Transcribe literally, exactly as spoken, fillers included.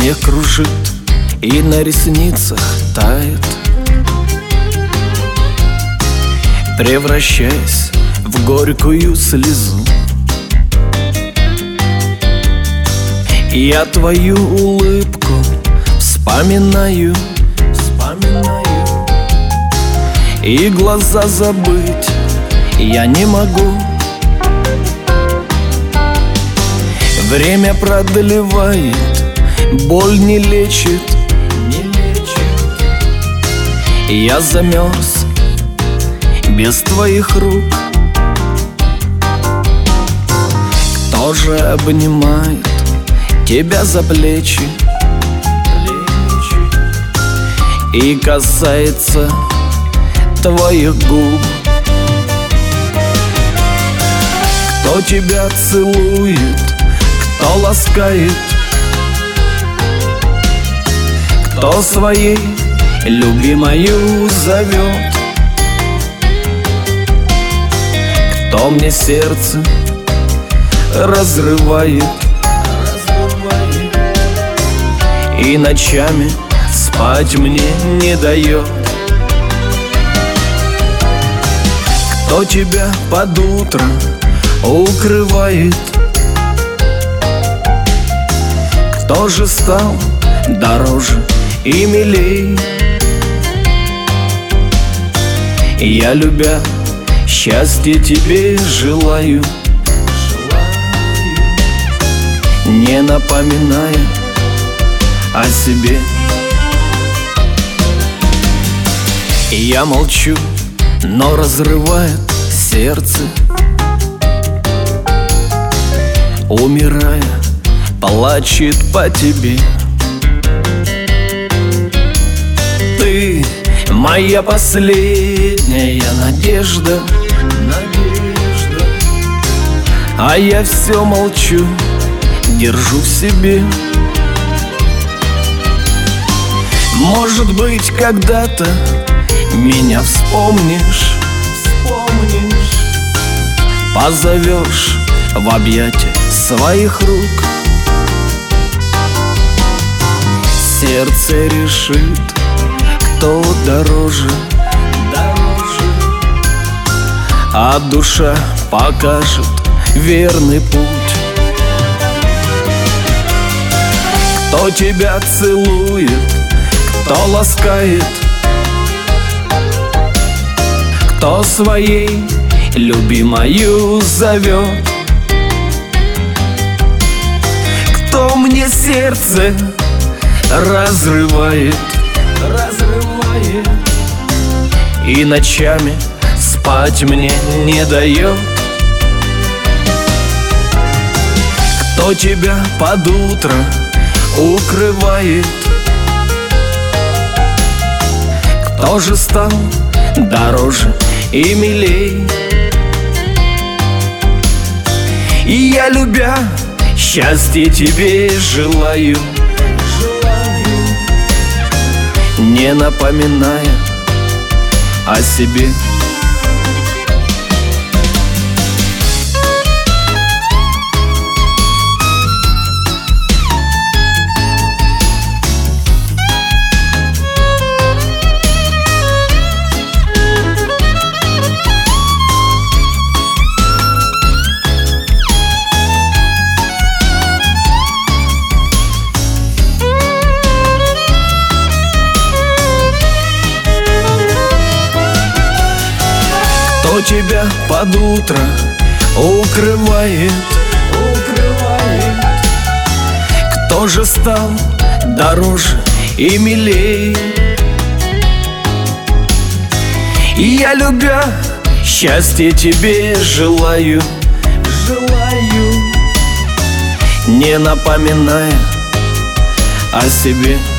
снег кружит и на ресницах тает, превращаясь в горькую слезу. Я твою улыбку вспоминаю, вспоминаю, и глаза забыть я не могу. Время продлевает, боль не лечит, не лечит. Я замерз без твоих рук. Кто же обнимает тебя за плечи, плечи и касается твоих губ? Кто тебя целует, кто ласкает, кто своей любимою зовет, кто мне сердце разрывает, разрывает и ночами спать мне не дает. Кто тебя под утро укрывает, кто же стал дороже и милей? Я, любя, счастья тебе желаю, не напоминая о себе. Я молчу, но разрывает сердце, умирая, плачет по тебе. Ты моя последняя надежда, надежда, а я все молчу, держу в себе. Может быть, когда-то меня вспомнишь, вспомнишь, позовешь в объятия своих рук. Сердце решит, кто дороже, дороже, а душа покажет верный путь. Кто тебя целует, кто ласкает, кто своей любимою зовет, кто мне сердце разрывает, разрывает и ночами спать мне не дает. Кто тебя под утро укрывает, кто же стал дороже и милей? И я, любя, счастья тебе желаю, желаю, не напоминая о себе. Кто тебя под утро укрывает, укрывает, кто же стал дороже и милей? И я, любя, счастья тебе желаю, желаю, не напоминая о себе.